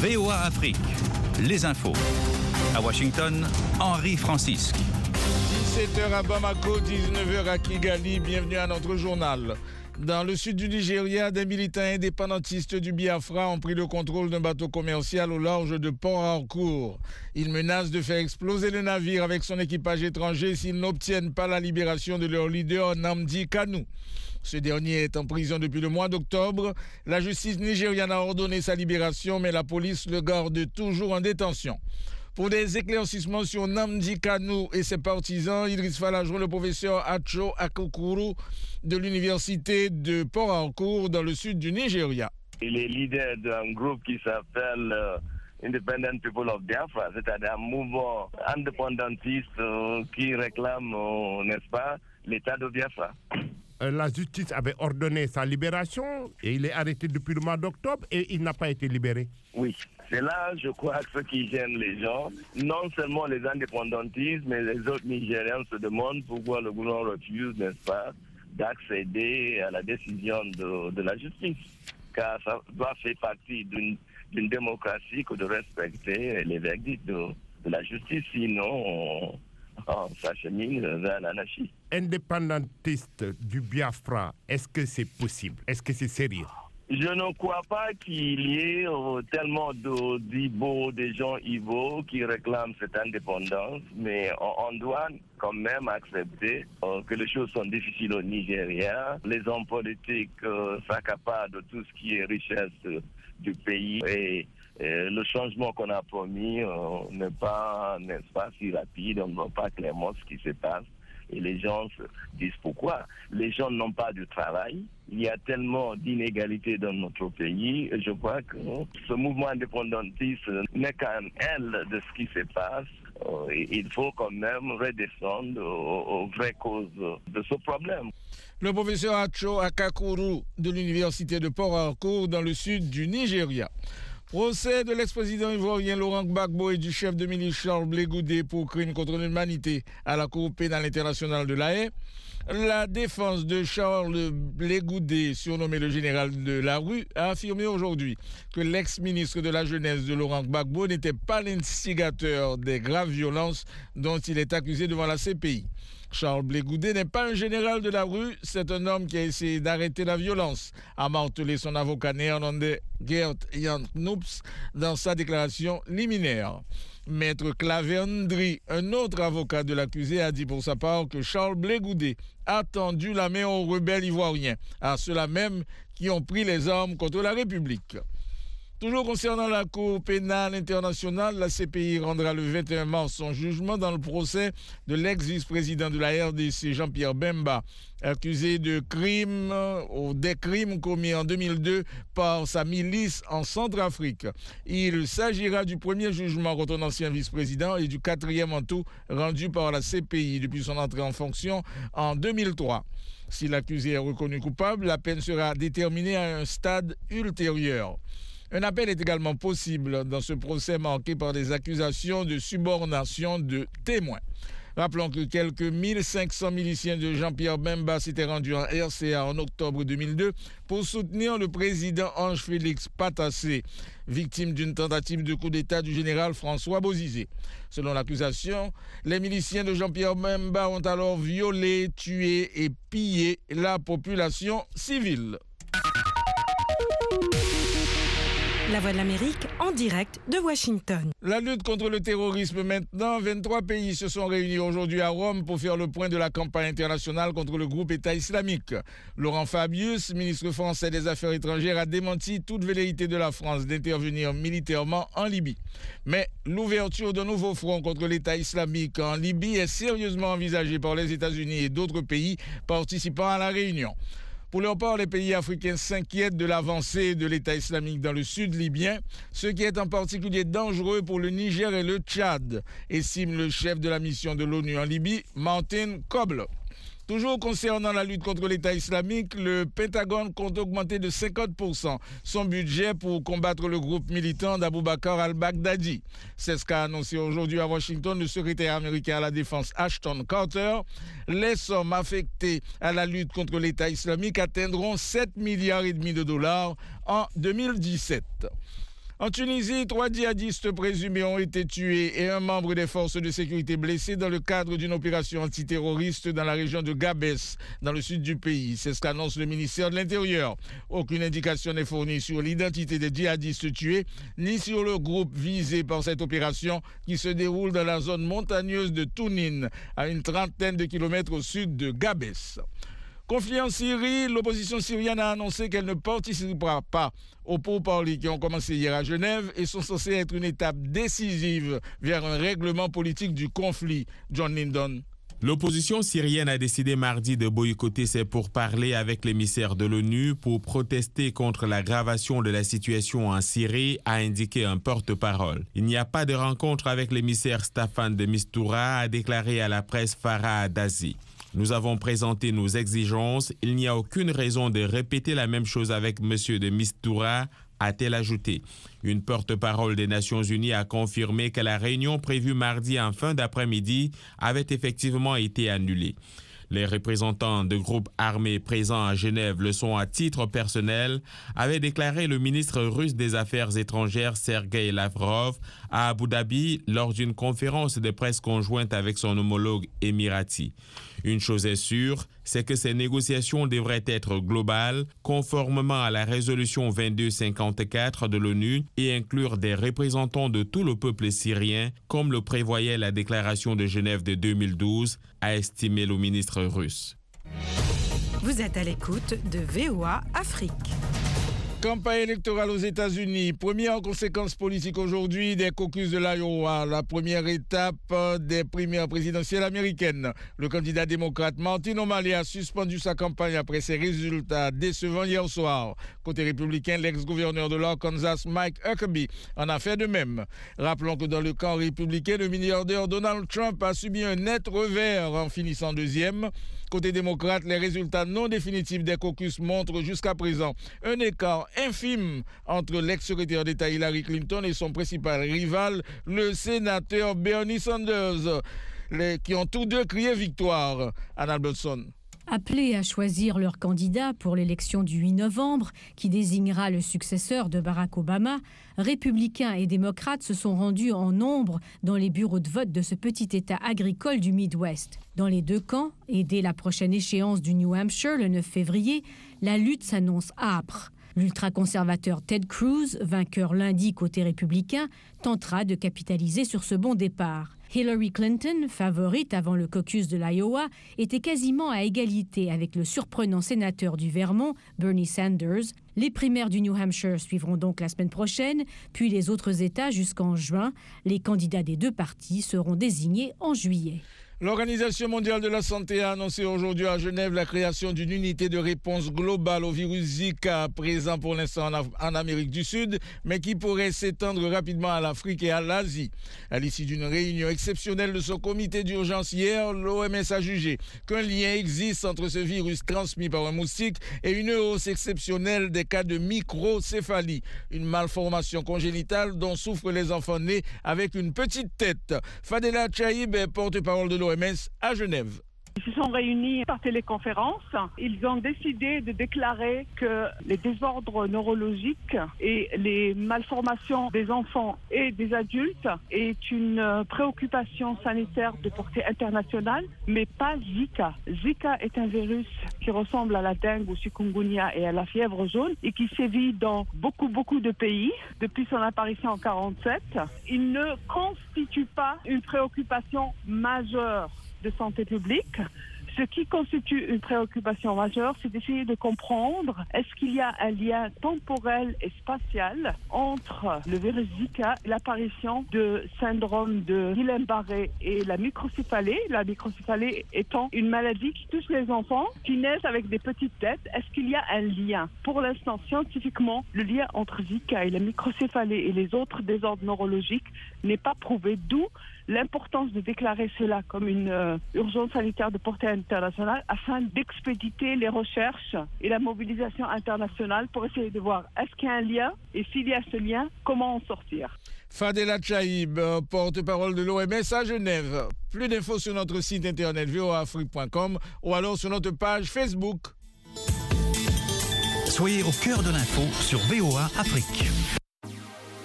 VOA Afrique, les infos. À Washington, Henri Francisque. 17h à Bamako, 19h à Kigali, bienvenue à notre journal. Dans le sud du Nigeria, des militants indépendantistes du Biafra ont pris le contrôle d'un bateau commercial au large de Port Harcourt. Ils menacent de faire exploser le navire avec son équipage étranger s'ils n'obtiennent pas la libération de leur leader Nnamdi Kanu. Ce dernier est en prison depuis le mois d'octobre. La justice nigériane a ordonné sa libération, mais la police le garde toujours en détention. Pour des éclaircissements sur Nnamdi Kanu et ses partisans, Idriss Fall a joint le professeur Acho Akokuru de l'université de Port Harcourt dans le sud du Nigeria. Il est leader d'un groupe qui s'appelle Independent People of Biafra, c'est-à-dire un mouvement indépendantiste qui réclame, n'est-ce pas, l'État de Biafra. La justice avait ordonné sa libération et il est arrêté depuis le mois d'octobre et il n'a pas été libéré. Oui, c'est là, je crois, que ce qui gêne les gens. Non seulement les indépendantistes, mais les autres Nigériens se demandent pourquoi le gouvernement refuse, n'est-ce pas, d'accéder à la décision de la justice. Car ça doit faire partie d'une démocratie que de respecter les verdicts de la justice, sinon on s'achemine vers l'anarchie. Indépendantiste du Biafra, est-ce que c'est possible? Est-ce que c'est sérieux? Je ne crois pas qu'il y ait tellement d'Ibo, des gens Ibo qui réclament cette indépendance, mais on doit quand même accepter que les choses sont difficiles au Nigeria. Les hommes politiques s'accaparent de tout ce qui est richesse du pays et le changement qu'on a promis n'est pas, n'est-ce pas, si rapide, on ne voit pas clairement ce qui se passe. Et les gens se disent pourquoi. Les gens n'ont pas de travail. Il y a tellement d'inégalités dans notre pays. Et je crois que ce mouvement indépendantiste n'est qu'un aile de ce qui se passe. Il faut quand même redescendre aux vraies causes de ce problème. Le professeur Acho Akakuru de l'université de Port Harcourt dans le sud du Nigeria. Procès de l'ex-président ivoirien Laurent Gbagbo et du chef de milice Charles Blé Goudé pour crimes contre l'humanité à la Cour pénale internationale de La Haye. La défense de Charles Blé Goudé, surnommé le général de la rue, a affirmé aujourd'hui que l'ex-ministre de la Jeunesse de Laurent Gbagbo n'était pas l'instigateur des graves violences dont il est accusé devant la CPI. Charles Blé Goudé n'est pas un général de la rue, c'est un homme qui a essayé d'arrêter la violence, a martelé son avocat néerlandais Geert Jan Knoops dans sa déclaration liminaire. Maître Clavendry, un autre avocat de l'accusé, a dit pour sa part que Charles Blé Goudé a tendu la main aux rebelles ivoiriens, à ceux-là même qui ont pris les armes contre la République. Toujours concernant la Cour pénale internationale, la CPI rendra le 21 mars son jugement dans le procès de l'ex-vice-président de la RDC, Jean-Pierre Bemba, accusé de crimes ou des crimes commis en 2002 par sa milice en Centrafrique. Il s'agira du premier jugement contre un ancien vice-président et du quatrième en tout rendu par la CPI depuis son entrée en fonction en 2003. Si l'accusé est reconnu coupable, la peine sera déterminée à un stade ultérieur. Un appel est également possible dans ce procès marqué par des accusations de subornation de témoins. Rappelons que quelques 1500 miliciens de Jean-Pierre Bemba s'étaient rendus en RCA en octobre 2002 pour soutenir le président Ange-Félix Patassé, victime d'une tentative de coup d'État du général François Bozizé. Selon l'accusation, les miliciens de Jean-Pierre Bemba ont alors violé, tué et pillé la population civile. La Voix de l'Amérique en direct de Washington. La lutte contre le terrorisme maintenant. 23 pays se sont réunis aujourd'hui à Rome pour faire le point de la campagne internationale contre le groupe État islamique. Laurent Fabius, ministre français des Affaires étrangères, a démenti toute velléité de la France d'intervenir militairement en Libye. Mais l'ouverture d'un nouveau front contre l'État islamique en Libye est sérieusement envisagée par les États-Unis et d'autres pays participant à la réunion. Pour leur part, les pays africains s'inquiètent de l'avancée de l'État islamique dans le sud libyen, ce qui est en particulier dangereux pour le Niger et le Tchad, estime le chef de la mission de l'ONU en Libye, Martin Kobler. Toujours concernant la lutte contre l'État islamique, le Pentagone compte augmenter de 50% son budget pour combattre le groupe militant d'Aboubacar al-Baghdadi. C'est ce qu'a annoncé aujourd'hui à Washington le secrétaire américain à la défense Ashton Carter. Les sommes affectées à la lutte contre l'État islamique atteindront 7,5 milliards de dollars en 2017. En Tunisie, 3 djihadistes présumés ont été tués et un membre des forces de sécurité blessé dans le cadre d'une opération antiterroriste dans la région de Gabès, dans le sud du pays. C'est ce qu'annonce le ministère de l'Intérieur. Aucune indication n'est fournie sur l'identité des djihadistes tués, ni sur le groupe visé par cette opération qui se déroule dans la zone montagneuse de Tounine, à une trentaine de kilomètres au sud de Gabès. Conflit en Syrie, l'opposition syrienne a annoncé qu'elle ne participera pas aux pourparlers qui ont commencé hier à Genève et sont censés être une étape décisive vers un règlement politique du conflit. John Lindon. L'opposition syrienne a décidé mardi de boycotter ses pourparlers avec l'émissaire de l'ONU pour protester contre l'aggravation de la situation en Syrie, a indiqué un porte-parole. Il n'y a pas de rencontre avec l'émissaire Staffan de Mistura, a déclaré à la presse Farah Dazi. Nous avons présenté nos exigences. Il n'y a aucune raison de répéter la même chose avec M. de Mistura, a-t-elle ajouté. Une porte-parole des Nations Unies a confirmé que la réunion prévue mardi en fin d'après-midi avait effectivement été annulée. Les représentants de groupes armés présents à Genève le sont à titre personnel, avait déclaré le ministre russe des Affaires étrangères Sergei Lavrov à Abu Dhabi lors d'une conférence de presse conjointe avec son homologue émirati. Une chose est sûre, c'est que ces négociations devraient être globales, conformément à la résolution 2254 de l'ONU et inclure des représentants de tout le peuple syrien, comme le prévoyait la déclaration de Genève de 2012, a estimé le ministre russe. Vous êtes à l'écoute de VOA Afrique. Campagne électorale aux États-Unis. Première conséquence politique aujourd'hui des caucus de l'Iowa, la première étape des primaires présidentielles américaines. Le candidat démocrate Martin O'Malley a suspendu sa campagne après ses résultats décevants hier soir. Côté républicain, l'ex-gouverneur de l'Arkansas, Mike Huckabee, en a fait de même. Rappelons que dans le camp républicain, le milliardaire Donald Trump a subi un net revers en finissant deuxième. Côté démocrate, les résultats non définitifs des caucus montrent jusqu'à présent un écart infime entre l'ex-secrétaire d'État Hillary Clinton et son principal rival, le sénateur Bernie Sanders, qui ont tous deux crié victoire. Anna Albertson. Appelés à choisir leur candidat pour l'élection du 8 novembre, qui désignera le successeur de Barack Obama, républicains et démocrates se sont rendus en nombre dans les bureaux de vote de ce petit État agricole du Midwest. Dans les deux camps, et dès la prochaine échéance du New Hampshire, le 9 février, la lutte s'annonce âpre. L'ultraconservateur Ted Cruz, vainqueur lundi côté républicain, tentera de capitaliser sur ce bon départ. Hillary Clinton, favorite avant le caucus de l'Iowa, était quasiment à égalité avec le surprenant sénateur du Vermont, Bernie Sanders. Les primaires du New Hampshire suivront donc la semaine prochaine, puis les autres États jusqu'en juin. Les candidats des deux partis seront désignés en juillet. L'Organisation mondiale de la santé a annoncé aujourd'hui à Genève la création d'une unité de réponse globale au virus Zika, présent pour l'instant en Amérique du Sud, mais qui pourrait s'étendre rapidement à l'Afrique et à l'Asie. À l'issue d'une réunion exceptionnelle de son comité d'urgence hier, l'OMS a jugé qu'un lien existe entre ce virus transmis par un moustique et une hausse exceptionnelle des cas de microcéphalie, une malformation congénitale dont souffrent les enfants nés avec une petite tête. Fadela Chaïb est porte-parole de l'OMS à Genève. Ils se sont réunis par téléconférence. Ils ont décidé de déclarer que les désordres neurologiques et les malformations des enfants et des adultes est une préoccupation sanitaire de portée internationale, mais pas Zika. Zika est un virus qui ressemble à la dengue, au chikungunya et à la fièvre jaune et qui sévit dans beaucoup de pays depuis son apparition en 1947. Il ne constitue pas une préoccupation majeure de santé publique. Ce qui constitue une préoccupation majeure, c'est d'essayer de comprendre est-ce qu'il y a un lien temporel et spatial entre le virus Zika et l'apparition de syndrome de Guillain-Barré et la microcéphalie. La microcéphalie étant une maladie qui touche les enfants qui naissent avec des petites têtes. Est-ce qu'il y a un lien? Pour l'instant, scientifiquement, le lien entre Zika et la microcéphalie et les autres désordres neurologiques n'est pas prouvé, d'où l'importance de déclarer cela comme une urgence sanitaire de portée internationale afin d'expéditer les recherches et la mobilisation internationale pour essayer de voir est-ce qu'il y a un lien et s'il y a ce lien, comment en sortir. Fadela Chaïb, porte-parole de l'OMS à Genève. Plus d'infos sur notre site internet voaafrique.com ou alors sur notre page Facebook. Soyez au cœur de l'info sur VOA Afrique.